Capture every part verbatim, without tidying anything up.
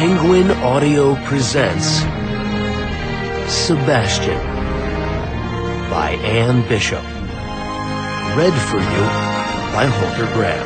Penguin Audio presents Sebastian by Anne Bishop. Read for you by Holter Graham.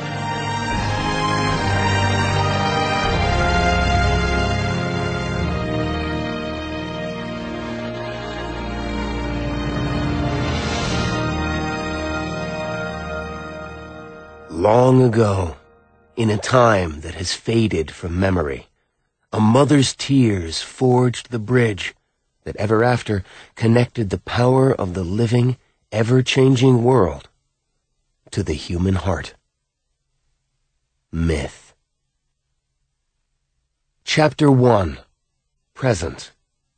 Long ago, in a time that has faded from memory, a mother's tears forged the bridge that ever after connected the power of the living, ever-changing world to the human heart. Myth. Chapter one. Present.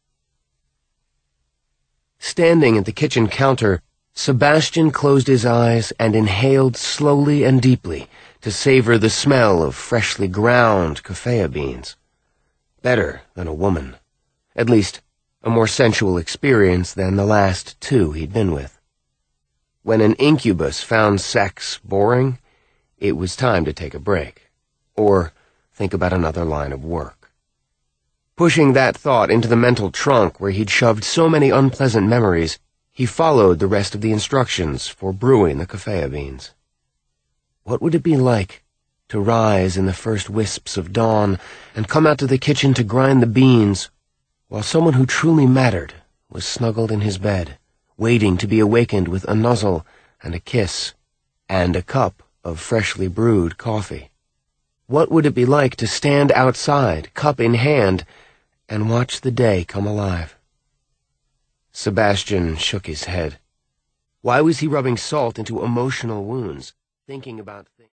Standing at the kitchen counter, Sebastian closed his eyes and inhaled slowly and deeply to savor the smell of freshly ground kefaya beans. Better than a woman. At least, a more sensual experience than the last two he'd been with. When an incubus found sex boring, it was time to take a break, or think about another line of work. Pushing that thought into the mental trunk where he'd shoved so many unpleasant memories, he followed the rest of the instructions for brewing the kefaya beans. What would it be like to rise in the first wisps of dawn and come out to the kitchen to grind the beans while someone who truly mattered was snuggled in his bed, waiting to be awakened with a nuzzle and a kiss and a cup of freshly brewed coffee? What would it be like to stand outside, cup in hand, and watch the day come alive? Sebastian shook his head. Why was he rubbing salt into emotional wounds, thinking about things?